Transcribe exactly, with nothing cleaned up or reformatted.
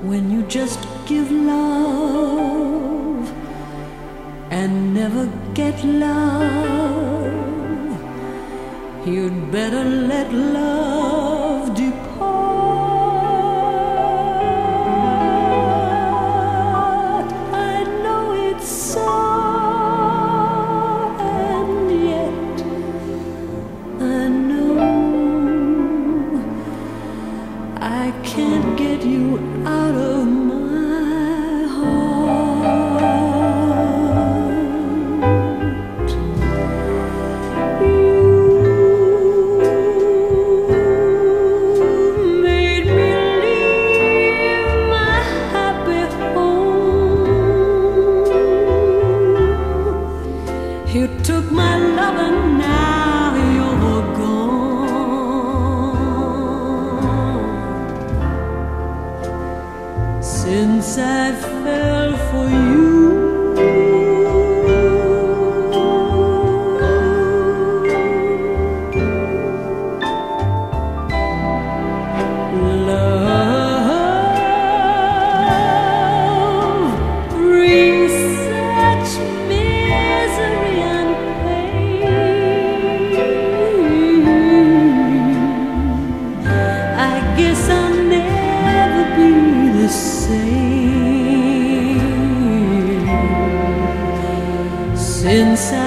when you just give love and never get love, you'd better let love depart. I know it's so, and yet I know I can't get you out of my heart. You made me leave my happy home. You took my love and now you're gone. Since I fell for you, love brings such misery and pain. I guess I'll never be the same since I